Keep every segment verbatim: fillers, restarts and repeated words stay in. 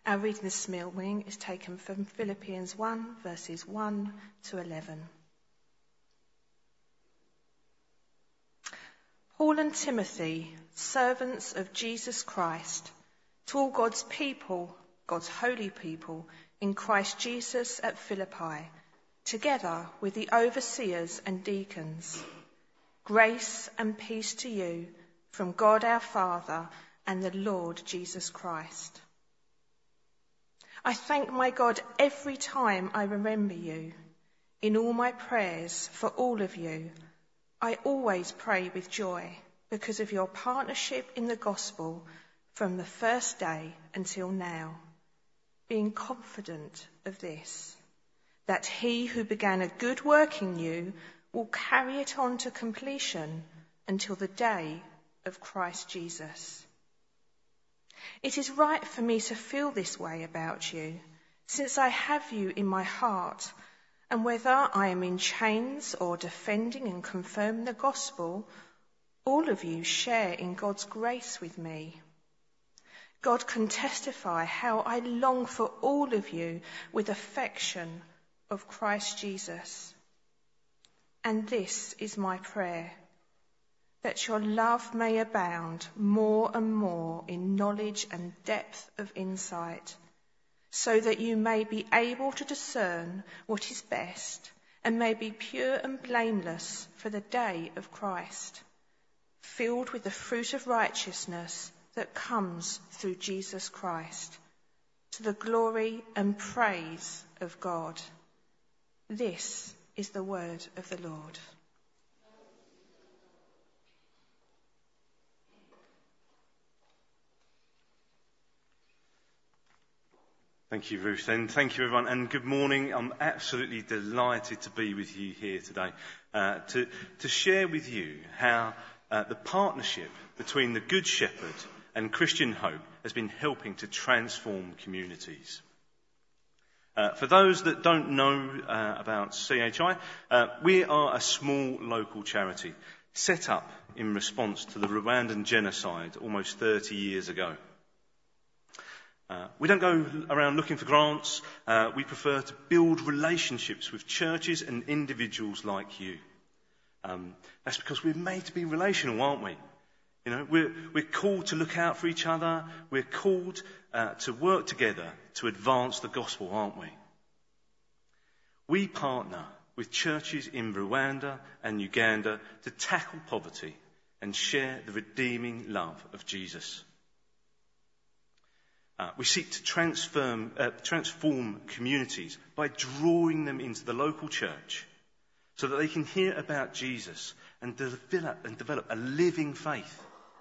Our reading this morning is taken from Philippians one, verses one to eleven. Paul and Timothy, servants of Jesus Christ, to all God's people, God's holy people, in Christ Jesus at Philippi, together with the overseers and deacons. Grace and peace to you from God our Father and the Lord Jesus Christ. I thank my God every time I remember you. In all my prayers for all of you, I always pray with joy because of your partnership in the gospel from the first day until now, being confident of this, that he who began a good work in you will carry it on to completion until the day of Christ Jesus. It is right for me to feel this way about you, since I have you in my heart, and whether I am in chains or defending and confirming the gospel, all of you share in God's grace with me. God can testify how I long for all of you with affection of Christ Jesus. And this is my prayer, that your love may abound more and more in knowledge and depth of insight, so that you may be able to discern what is best and may be pure and blameless for the day of Christ, filled with the fruit of righteousness that comes through Jesus Christ, to the glory and praise of God. This is the word of the Lord. Thank you, Ruth, and thank you, everyone, and good morning. I'm absolutely delighted to be with you here today uh, to, to share with you how uh, the partnership between the Good Shepherd and Christian Hope has been helping to transform communities. Uh, for those that don't know uh, about C H I, uh, we are a small local charity set up in response to the Rwandan genocide almost thirty years ago. Uh, we don't go around looking for grants. Uh, we prefer to build relationships with churches and individuals like you. Um, that's because we're made to be relational, aren't we? You know, we're, we're called to look out for each other. We're called uh, to work together to advance the gospel, aren't we? We partner with churches in Rwanda and Uganda to tackle poverty and share the redeeming love of Jesus. Uh, we seek to transform, uh, transform communities by drawing them into the local church so that they can hear about Jesus and develop, and develop a living faith.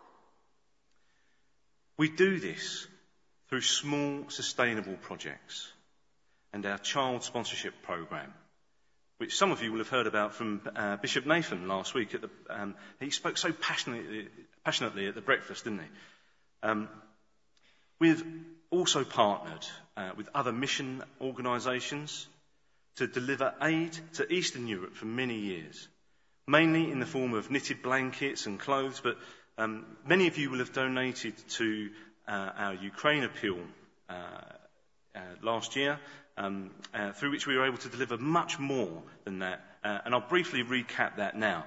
We do this through small, sustainable projects and our child sponsorship program, which some of you will have heard about from uh, Bishop Nathan last week. At the, um, he spoke so passionately, passionately at the breakfast, didn't he? Um, We've also partnered uh, with other mission organisations to deliver aid to Eastern Europe for many years, mainly in the form of knitted blankets and clothes, but um, many of you will have donated to uh, our Ukraine appeal uh, uh, last year, um, uh, through which we were able to deliver much more than that, uh, and I'll briefly recap that now.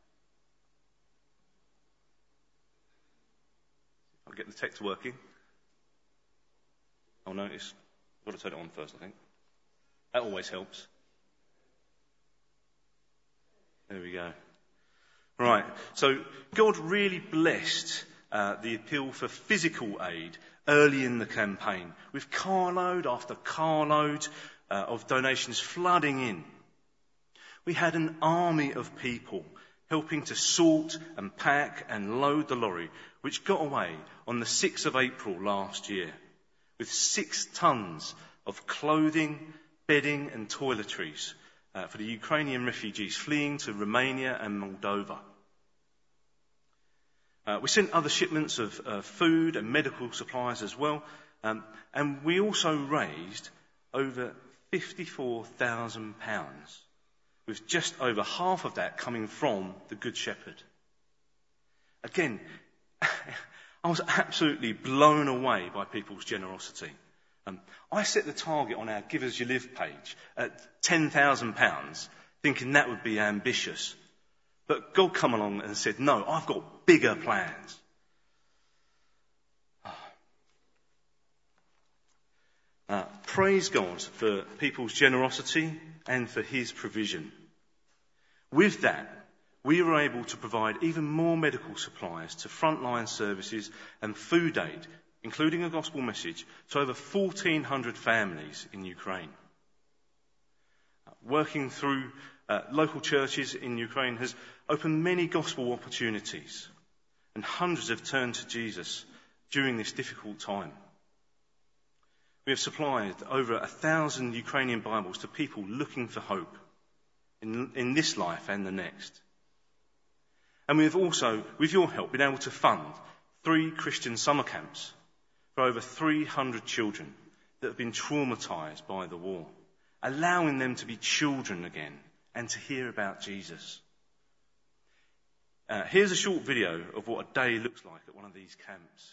I'll get the text working. I'll notice. I've got to turn it on first, I think. That always helps. There we go. Right, so God really blessed uh, the appeal for physical aid early in the campaign, with carload after carload uh, of donations flooding in. We had an army of people helping to sort and pack and load the lorry, which got away on the sixth of April last year, with six tons of clothing, bedding and toiletries uh, for the Ukrainian refugees fleeing to Romania and Moldova. Uh, we sent other shipments of uh, food and medical supplies as well, um, and we also raised over fifty-four thousand pounds, with just over half of that coming from the Good Shepherd. Again, I was absolutely blown away by people's generosity. Um, I set the target on our Give As You Live page at ten thousand pounds, thinking that would be ambitious. But God come along and said, no, I've got bigger plans. Uh, praise God for people's generosity and for his provision. With that, we were able to provide even more medical supplies to frontline services and food aid, including a gospel message, to over fourteen hundred families in Ukraine. Uh, working through uh, local churches in Ukraine has opened many gospel opportunities, and hundreds have turned to Jesus during this difficult time. We have supplied over a thousand Ukrainian Bibles to people looking for hope in, in this life and the next. And we have also, with your help, been able to fund three Christian summer camps for over three hundred children that have been traumatised by the war, allowing them to be children again and to hear about Jesus. Uh, here's a short video of what a day looks like at one of these camps.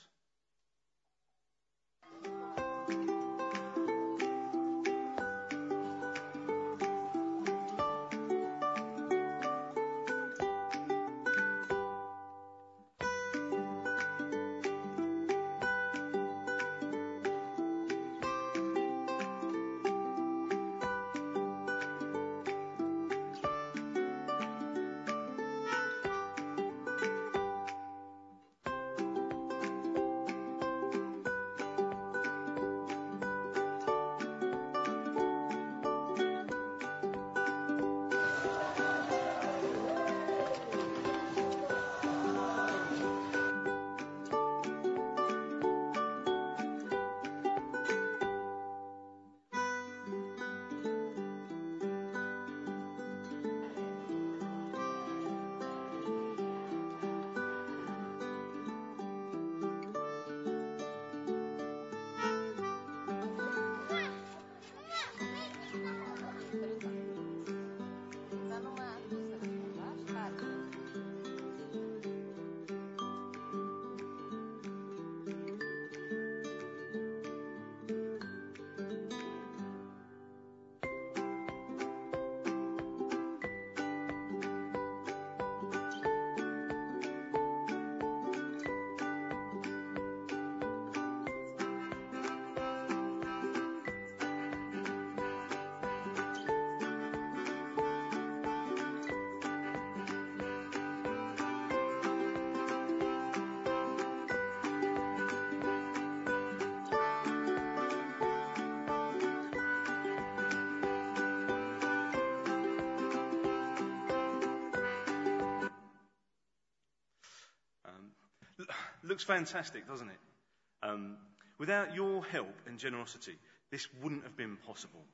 Looks fantastic, doesn't it? Um, without your help and generosity, this wouldn't have been possible.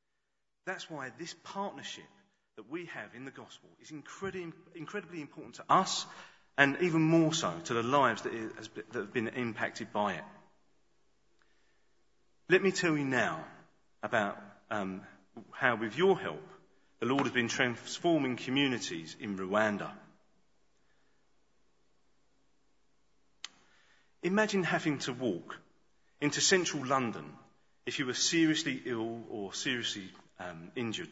That's why this partnership that we have in the gospel is incredibly, incredibly important to us, and even more so to the lives that, it has, that have been impacted by it. Let me tell you now about um, how, with your help, the Lord has been transforming communities in Rwanda. Imagine having to walk into central London if you were seriously ill or seriously um, injured.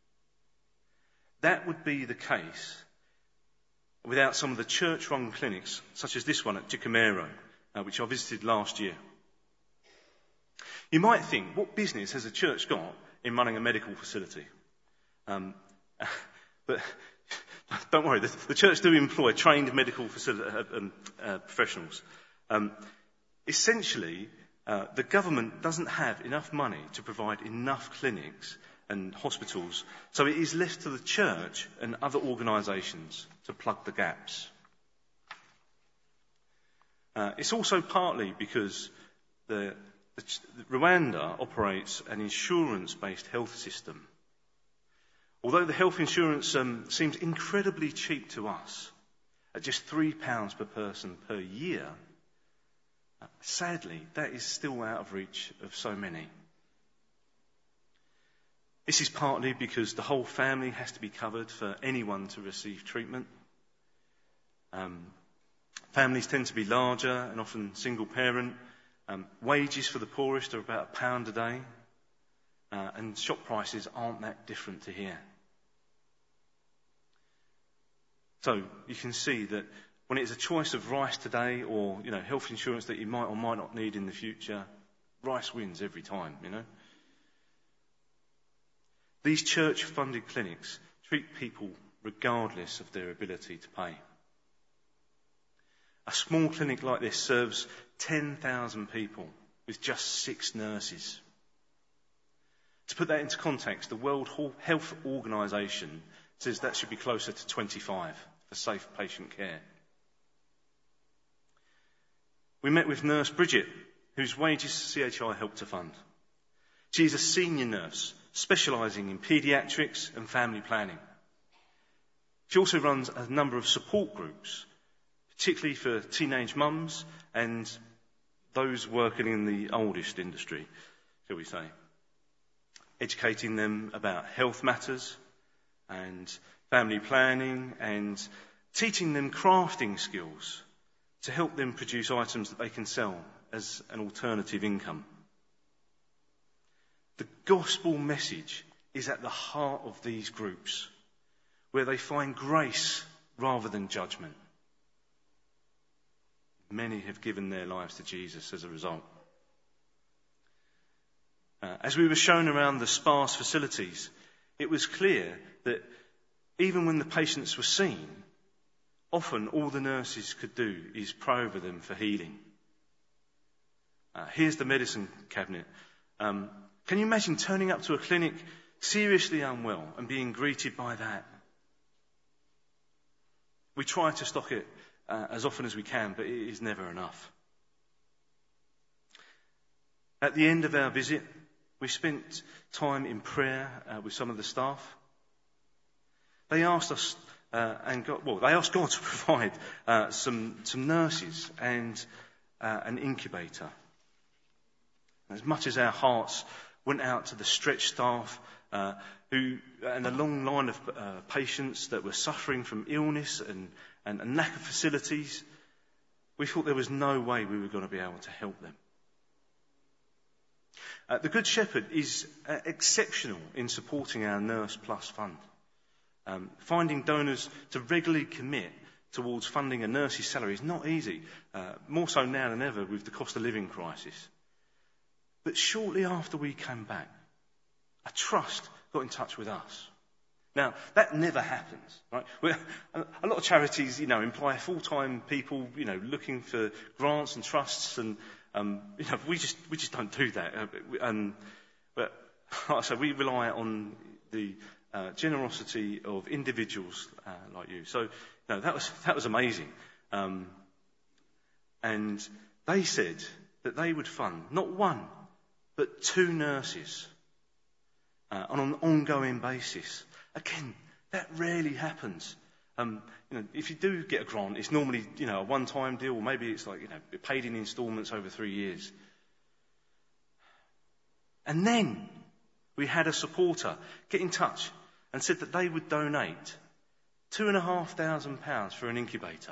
That would be the case without some of the church-run clinics, such as this one at Gikomero, uh, which I visited last year. You might think, what business has a church got in running a medical facility? Um, but don't worry, the, the church do employ trained medical facility, uh, um, uh, professionals. Um, essentially, uh, the government doesn't have enough money to provide enough clinics and hospitals, so it is left to the church and other organisations to plug the gaps. Uh, it's also partly because the, the, Rwanda operates an insurance-based health system. Although the health insurance um, seems incredibly cheap to us, at just three pounds per person per year, sadly, that is still out of reach of so many. This is partly because the whole family has to be covered for anyone to receive treatment. Um, families tend to be larger and often single parent, Um, wages for the poorest are about a pound a day, uh, and shop prices aren't that different to here. So you can see that when it's a choice of rice today or, you know, health insurance that you might or might not need in the future, rice wins every time, you know. These church-funded clinics treat people regardless of their ability to pay. A small clinic like this serves ten thousand people with just six nurses. To put that into context, the World Health Organization says that should be closer to twenty-five for safe patient care. We met with nurse Bridget, whose wages C H I helped to fund. She is a senior nurse specialising in paediatrics and family planning. She also runs a number of support groups, particularly for teenage mums and those working in the oldest industry, shall we say, educating them about health matters and family planning and teaching them crafting skills to help them produce items that they can sell as an alternative income. The gospel message is at the heart of these groups, where they find grace rather than judgment. Many have given their lives to Jesus as a result. Uh, as we were shown around the sparse facilities, it was clear that even when the patients were seen, often all the nurses could do is pray over them for healing. Uh, here's the medicine cabinet. Um, can you imagine turning up to a clinic seriously unwell and being greeted by that? We try to stock it uh, as often as we can, but it is never enough. At the end of our visit, we spent time in prayer uh, with some of the staff. They asked us, uh, and God, well, they asked God to provide uh, some some nurses and uh, an incubator. As much as our hearts went out to the stretched staff uh, who, and a long line of uh, patients that were suffering from illness and, and, and lack of facilities, we thought there was no way we were going to be able to help them. Uh, the Good Shepherd is uh, exceptional in supporting our Nurse Plus fund. Um, finding donors to regularly commit towards funding a nurse's salary is not easy, uh, more so now than ever with the cost of living crisis. But shortly after we came back, a trust got in touch with us. Now, that never happens, right? We're, a lot of charities, you know, employ full-time people, you know, looking for grants and trusts, and um, you know, we just we just don't do that. Um, but like I said, we rely on the uh, generosity of individuals uh, like you. So, no, that was that was amazing. Um, and they said that they would fund not one, but two nurses uh, on an ongoing basis. Again, that rarely happens. Um, you know, if you do get a grant, it's normally, you know, a one-time deal, or maybe it's like, you know, paid in instalments over three years. And then we had a supporter get in touch and said that they would donate two and a half thousand pounds for an incubator.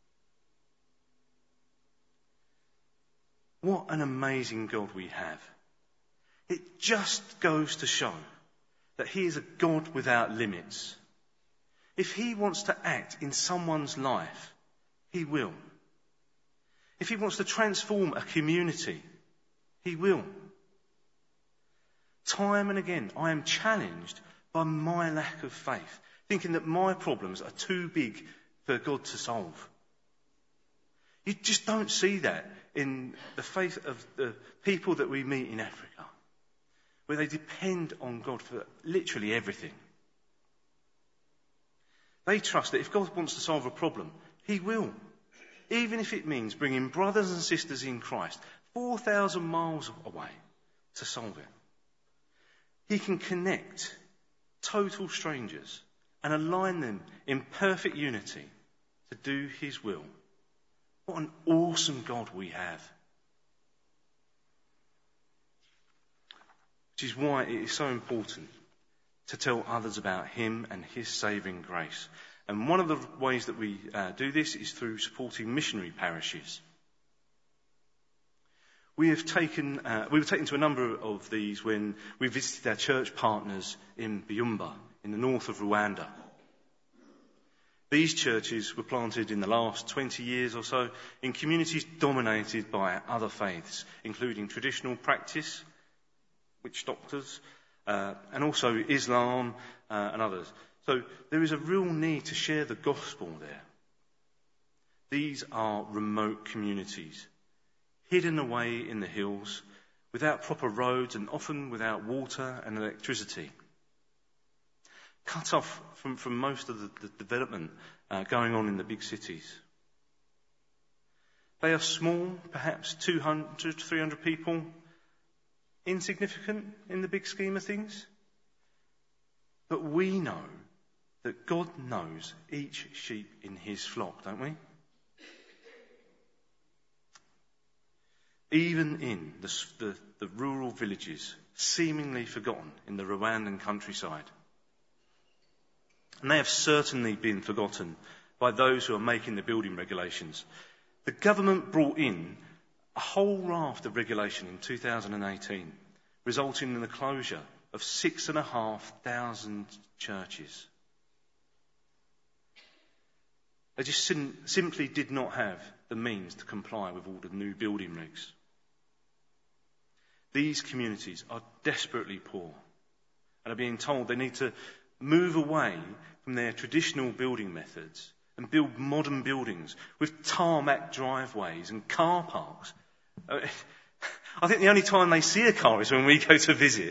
What an amazing God we have. It just goes to show that he is a God without limits. If he wants to act in someone's life, he will. If he wants to transform a community, he will. Time and again, I am challenged by my lack of faith, thinking that my problems are too big for God to solve. You just don't see that in the faith of the people that we meet in Africa, where they depend on God for literally everything. They trust that if God wants to solve a problem, he will. Even if it means bringing brothers and sisters in Christ four thousand miles away to solve it. He can connect total strangers and align them in perfect unity to do his will. What an awesome God we have. Which is why it is so important to tell others about him and his saving grace. And one of the ways that we uh, do this is through supporting missionary parishes. We have taken, uh, we were taken to a number of these when we visited our church partners in Byumba, in the north of Rwanda. These churches were planted in the last twenty years or so in communities dominated by other faiths, including traditional practice, witch doctors, uh, and also Islam uh, and others. So there is a real need to share the gospel there. These are remote communities, hidden away in the hills, without proper roads and often without water and electricity. Cut off from, from most of the, the development uh, going on in the big cities. They are small, perhaps two hundred, three hundred people, insignificant in the big scheme of things. But we know that God knows each sheep in his flock, don't we? Even in the, the, the rural villages, seemingly forgotten in the Rwandan countryside. And they have certainly been forgotten by those who are making the building regulations. The government brought in a whole raft of regulation in two thousand eighteen, resulting in the closure of six and a half thousand churches. They just sim- simply did not have the means to comply with all the new building regs. These communities are desperately poor and are being told they need to move away from their traditional building methods and build modern buildings with tarmac driveways and car parks. I think the only time they see a car is when we go to visit.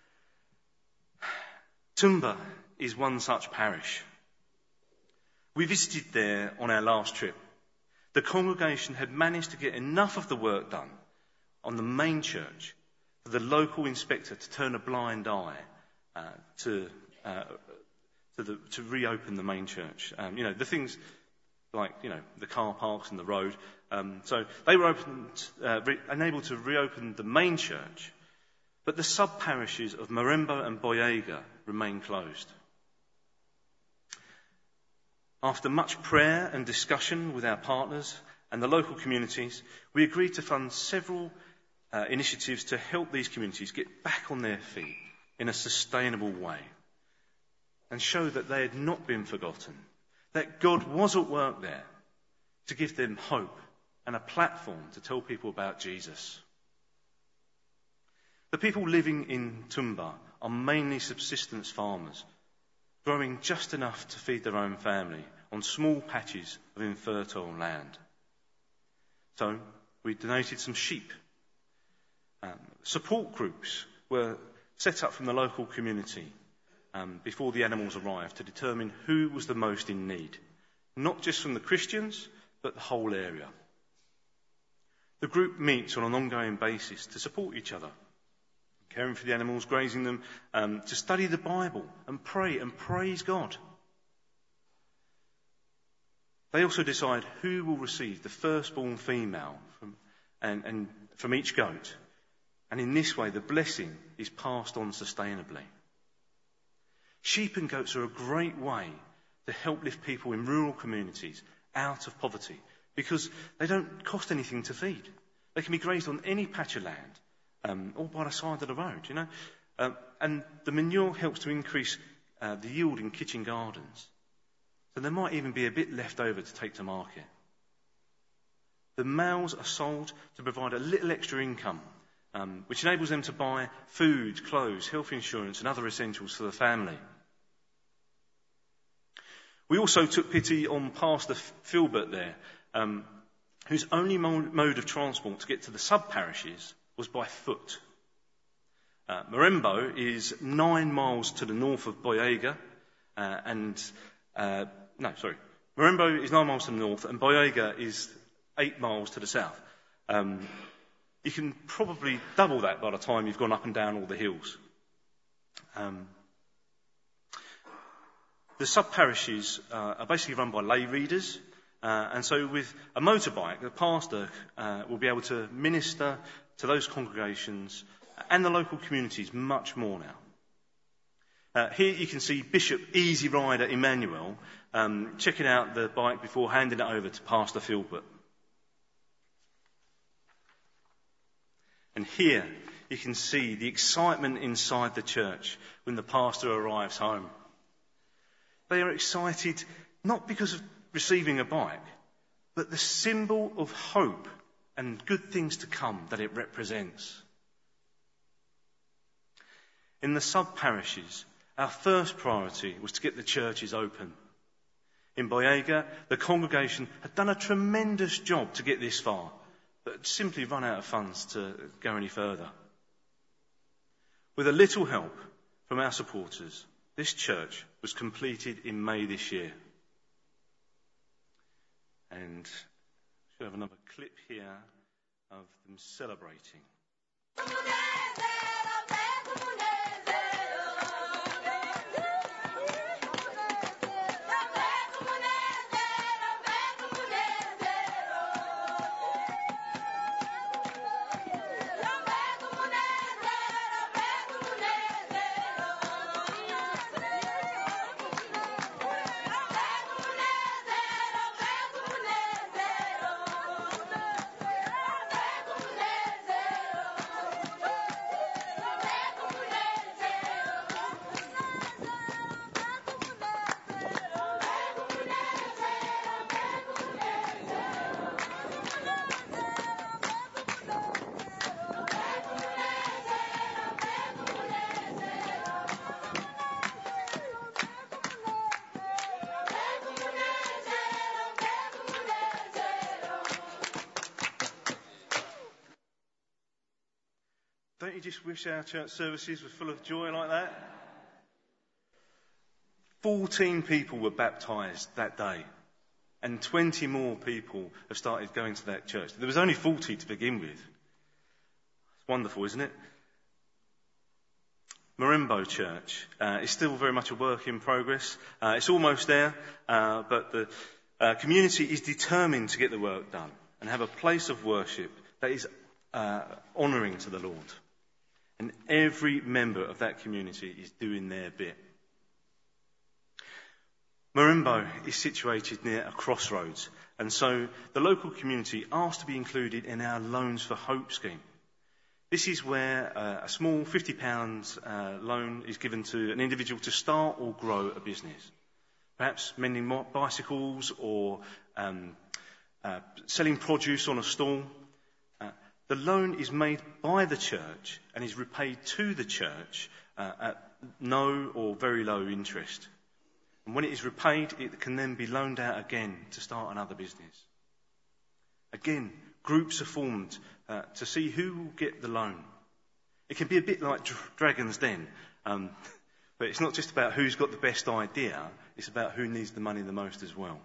Tumba is one such parish. We visited there on our last trip. The congregation had managed to get enough of the work done on the main church for the local inspector to turn a blind eye uh, to, uh, to, the, to reopen the main church. Um, you know, the things like, you know, the car parks and the road. Um, so they were opened, uh, re- enabled to reopen the main church, but the sub-parishes of Marembo and Boyega remain closed. After much prayer and discussion with our partners and the local communities, we agreed to fund several uh, initiatives to help these communities get back on their feet in a sustainable way and show that they had not been forgotten, that God was at work there to give them hope and a platform to tell people about Jesus. The people living in Tumba are mainly subsistence farmers, growing just enough to feed their own family on small patches of infertile land. So we donated some sheep. Um, support groups were set up from the local community um, before the animals arrived to determine who was the most in need, not just from the Christians, but the whole area. The group meets on an ongoing basis to support each other, caring for the animals, grazing them, um, to study the Bible and pray and praise God. They also decide who will receive the firstborn female from, and, and from each goat. And in this way, the blessing is passed on sustainably. Sheep and goats are a great way to help lift people in rural communities out of poverty because they don't cost anything to feed. They can be grazed on any patch of land. Um, all by the side of the road, you know. Um, and the manure helps to increase uh, the yield in kitchen gardens. So there might even be a bit left over to take to market. The males are sold to provide a little extra income, um, which enables them to buy food, clothes, health insurance and other essentials for the family. We also took pity on Pastor Filbert there, um, whose only mode of transport to get to the sub-parishes was by foot. Uh, Marembo is nine miles to the north of Boyega, uh, and uh, no, sorry, Marembo is nine miles to the north, and Boyega is eight miles to the south. Um, you can probably double that by the time you've gone up and down all the hills. Um, the sub-parishes uh, are basically run by lay readers. Uh, and so with a motorbike, the pastor uh, will be able to minister to those congregations and the local communities much more now. Uh, here you can see Bishop Easy Rider Emmanuel um, checking out the bike before handing it over to Pastor Filbert. And here you can see the excitement inside the church when the pastor arrives home. They are excited not because of receiving a bike, but the symbol of hope and good things to come that it represents. In the sub-parishes, our first priority was to get the churches open. In Boyega, the congregation had done a tremendous job to get this far, but had simply run out of funds to go any further. With a little help from our supporters, this church was completed in May this year. And we have another clip here of them celebrating. Don't you just wish our church services were full of joy like that? Fourteen people were baptised that day, and twenty more people have started going to that church. There was only forty to begin with. It's wonderful, isn't it? Marimbo Church uh, is still very much a work in progress. Uh, it's almost there, uh, but the uh, community is determined to get the work done and have a place of worship that is uh, honouring to the Lord. And every member of that community is doing their bit. Marimbo is situated near a crossroads, and so the local community asked to be included in our Loans for Hope scheme. This is where uh, a small fifty pounds uh, loan is given to an individual to start or grow a business. Perhaps mending bicycles or um, uh, selling produce on a stall. Uh, the loan is made by the church and is repaid to the church uh, at no or very low interest. And when it is repaid, it can then be loaned out again to start another business. Again, groups are formed uh, to see who will get the loan. It can be a bit like Dr- Dragon's Den, um, but it's not just about who's got the best idea, it's about who needs the money the most as well.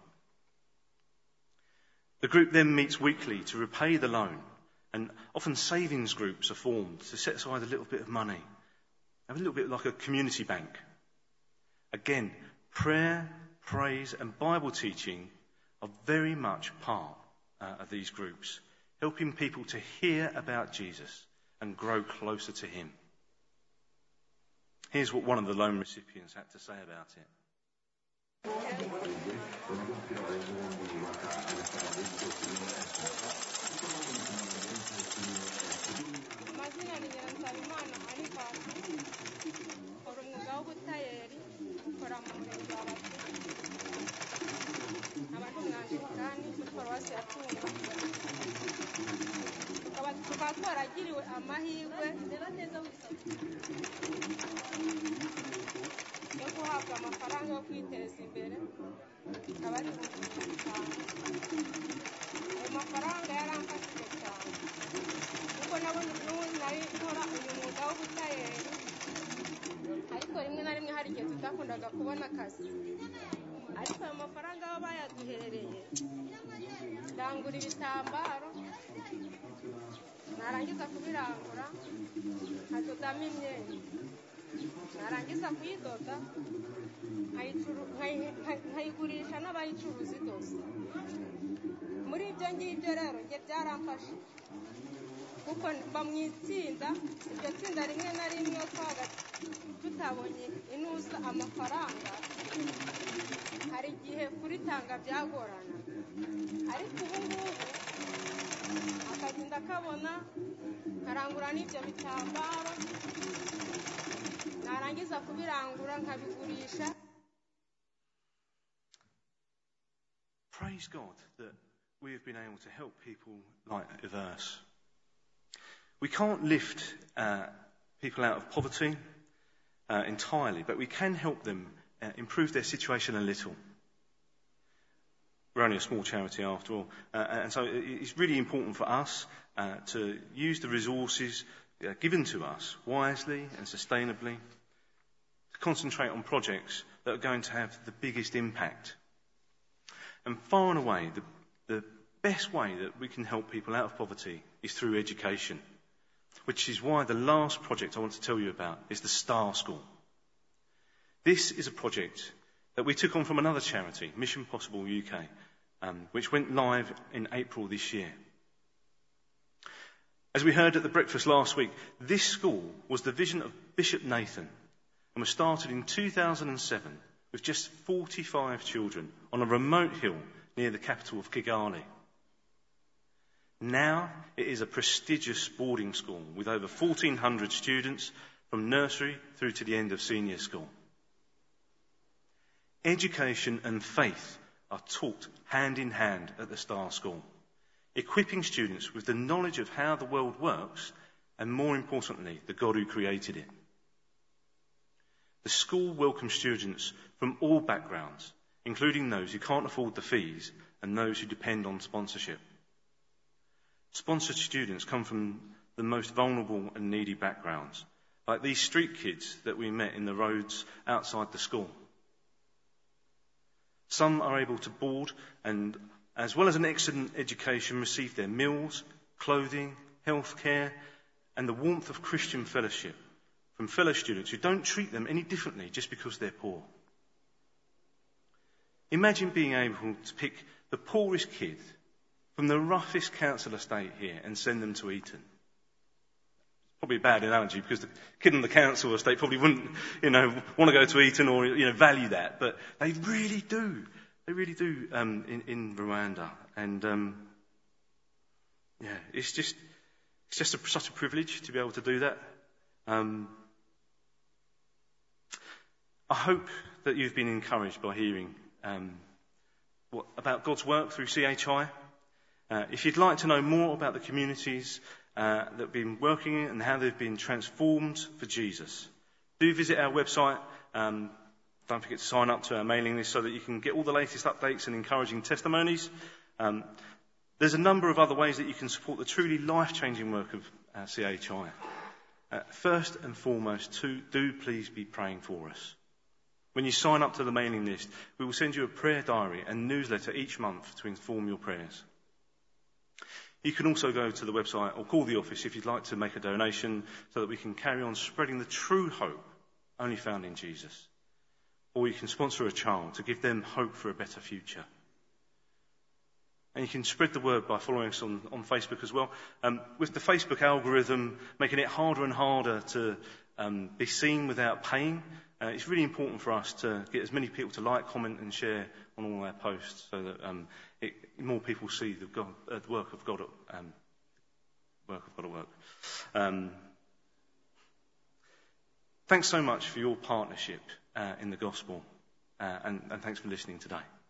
The group then meets weekly to repay the loan, and often savings groups are formed to set aside a little bit of money, a little bit like a community bank. Again, prayer, praise and Bible teaching are very much part uh, of these groups, helping people to hear about Jesus and grow closer to him. Here's what one of the loan recipients had to say about it. tukaba twaragiriwe amahirwe yo guhabwa amafaranga yo kwiteza imbere akaba ari ibihumbi bitanu. Ayo mafaranga yaramfashije cyane kuko nabona n'ubundi nari nkora uyu mwuga w'ubutayeri, ariko rimwe na rimwe hari igihe tutakundaga kubona akazi, ariko ayo mafaranga aho bayaduherereye ndangura ibitambaro, narangiza kubirangura nkadodamo imyenda, narangiza kuyidoda nkayigurisha n'abayicuruza idoze. Muri ibyo ngibyo rero njye byaramfashe kuko mba mu itsinda, iryo tsinda rimwe na rimwe twaga tutabonye inusa amafaranga, hari igihe kuritanga byagorana, ariko ubu ngubu akazi akabati ndakabona nkarangura n'ibyo bitambaro narangiza kubirangura nkabigurisha. Praise God that we have been able to help people like Yves. We can't lift uh, people out of poverty uh, entirely, but we can help them uh, improve their situation a little. We're only a small charity after all, uh, and so it's really important for us uh, to use the resources uh, given to us wisely and sustainably, to concentrate on projects that are going to have the biggest impact. And far and away, the, the best way that we can help people out of poverty is through education, which is why the last project I want to tell you about is the Star School. This is a project that we took on from another charity, Mission Possible U K, um, which went live in April this year. As we heard at the breakfast last week, this school was the vision of Bishop Nathan and was started in two thousand seven with just forty-five children on a remote hill near the capital of Kigali. Now it is a prestigious boarding school with over fourteen hundred students from nursery through to the end of senior school. Education and faith are taught hand in hand at the Star School, equipping students with the knowledge of how the world works and, more importantly, the God who created it. The school welcomes students from all backgrounds, including those who can't afford the fees and those who depend on sponsorship. Sponsored students come from the most vulnerable and needy backgrounds, like these street kids that we met in the roads outside the school. Some are able to board and, as well as an excellent education, receive their meals, clothing, health care, and the warmth of Christian fellowship from fellow students who don't treat them any differently just because they're poor. Imagine being able to pick the poorest kid from the roughest council estate here and send them to Eton. Probably a bad analogy because the kid on the council estate probably wouldn't, you know, want to go to Eton or, you know, value that. But they really do. They really do um, in, in Rwanda. And, um, yeah, it's just, it's just a, such a privilege to be able to do that. Um, I hope that you've been encouraged by hearing um, what, about God's work through C H I. Uh, if you'd like to know more about the communities uh, that have been working in and how they've been transformed for Jesus, do visit our website. Um, don't forget to sign up to our mailing list so that you can get all the latest updates and encouraging testimonies. Um, there's a number of other ways that you can support the truly life-changing work of uh, C H I. Uh, first and foremost, to, do please be praying for us. When you sign up to the mailing list, we will send you a prayer diary and newsletter each month to inform your prayers. You can also go to the website or call the office if you'd like to make a donation so that we can carry on spreading the true hope only found in Jesus. Or you can sponsor a child to give them hope for a better future. And you can spread the word by following us on, on Facebook as well. Um, with the Facebook algorithm making it harder and harder to um, be seen without paying, uh, it's really important for us to get as many people to like, comment and share on all our posts so that um, it, more people see the, God, uh, the work of God at um, work of God at work. Um, thanks so much for your partnership uh, in the gospel, uh, and, and thanks for listening today.